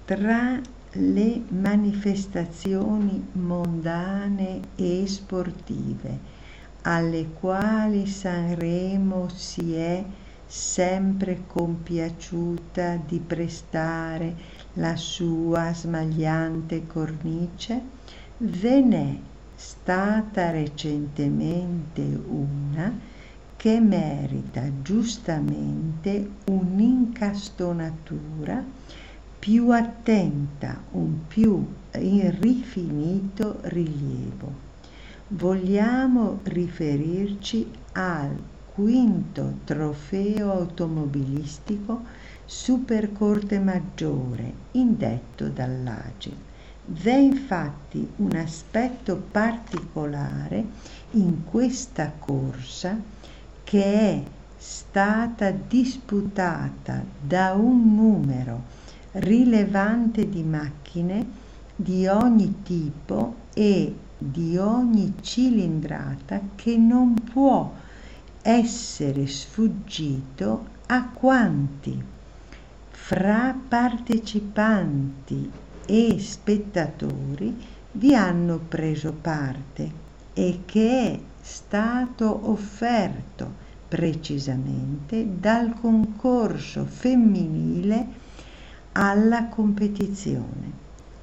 tra le manifestazioni mondane e sportive alle quali Sanremo si è sempre compiaciuta di prestare la sua smagliante cornice, ve n'è stata recentemente una che merita giustamente un'incastonatura più attenta, un più rifinito rilievo. Vogliamo riferirci al quinto trofeo automobilistico Supercorte Maggiore indetto dall'AGI. V'è infatti un aspetto particolare in questa corsa che è stata disputata da un numero rilevante di macchine di ogni tipo e di ogni cilindrata che non può essere sfuggito a quanti fra partecipanti e spettatori vi hanno preso parte e che è stato offerto precisamente dal concorso femminile alla competizione.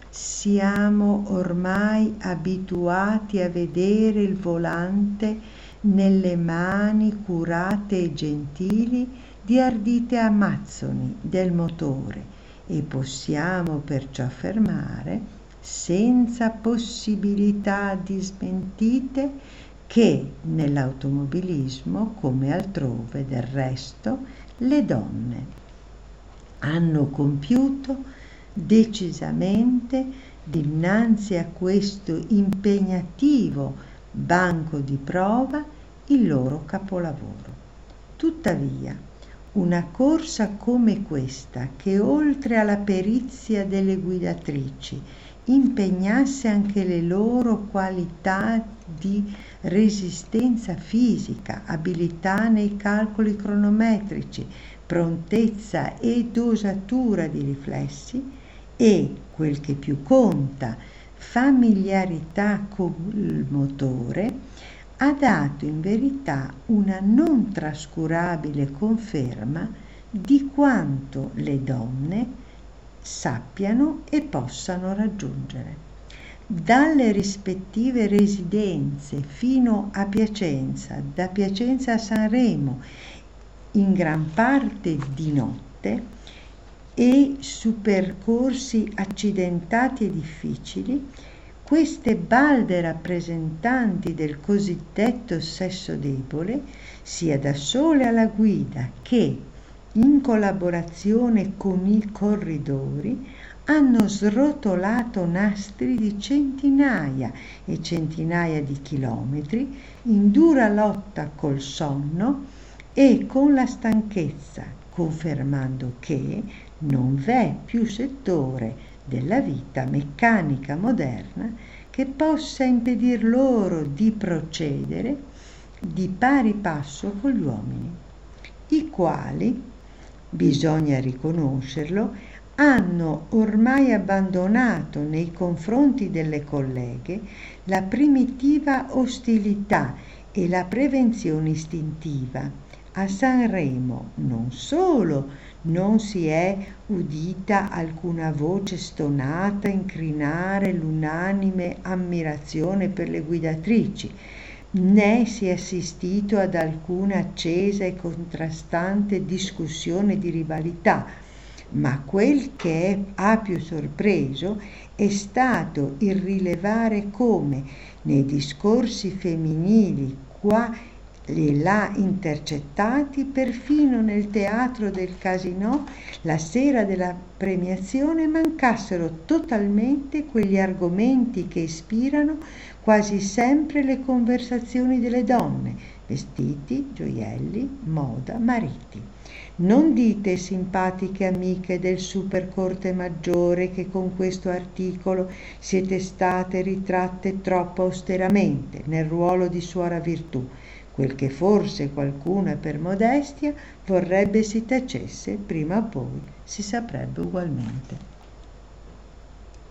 Siamo ormai abituati a vedere il volante nelle mani curate e gentili di ardite amazzoni del motore e possiamo perciò affermare, senza possibilità di smentite, che nell'automobilismo, come altrove del resto, le donne hanno compiuto decisamente dinanzi a questo impegnativo banco di prova il loro capolavoro. Tuttavia, una corsa come questa, che oltre alla perizia delle guidatrici impegnasse anche le loro qualità di resistenza fisica, abilità nei calcoli cronometrici, prontezza e dosatura di riflessi e, quel che più conta, familiarità col motore, ha dato in verità una non trascurabile conferma di quanto le donne sappiano e possano raggiungere. Dalle rispettive residenze fino a Piacenza, da Piacenza a Sanremo, in gran parte di notte e su percorsi accidentati e difficili, queste balde rappresentanti del cosiddetto sesso debole, sia da sole alla guida che in collaborazione con i corridori, hanno srotolato nastri di centinaia e centinaia di chilometri in dura lotta col sonno e con la stanchezza, confermando che non v'è più settore della vita meccanica moderna che possa impedir loro di procedere di pari passo con gli uomini, i quali, bisogna riconoscerlo, hanno ormai abbandonato nei confronti delle colleghe la primitiva ostilità e la prevenzione istintiva. A Sanremo non solo non si è udita alcuna voce stonata incrinare l'unanime ammirazione per le guidatrici, né si è assistito ad alcuna accesa e contrastante discussione di rivalità, ma quel che ha più sorpreso è stato il rilevare come nei discorsi femminili qua e là intercettati, perfino nel teatro del Casinò, la sera della premiazione, mancassero totalmente quegli argomenti che ispirano quasi sempre le conversazioni delle donne: vestiti, gioielli, moda, mariti. Non dite, simpatiche amiche del Supercorte Maggiore, che con questo articolo siete state ritratte troppo austeramente nel ruolo di suora virtù, quel che forse qualcuna per modestia vorrebbe si tacesse, prima o poi si saprebbe ugualmente.